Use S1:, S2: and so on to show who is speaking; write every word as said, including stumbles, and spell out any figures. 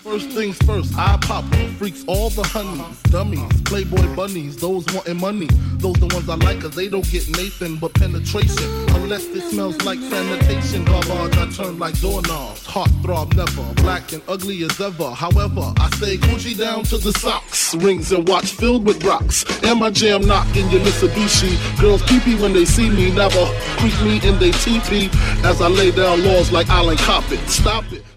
S1: First things first, I pop freaks, all the honeys, dummies, playboy bunnies, those wanting money. Those the ones I like, cause they don't get Nathan but penetration. Unless it smells like sanitation, garbage I turn like doorknobs. Heart throb never, black and ugly as ever. However, I stay Gucci down to the socks. Rings and watch filled with rocks. And my jam knocking your Mitsubishi. Girls pee-pee when they see me, never creep me in they teepee. As I lay down laws like Island Coppin. Stop it.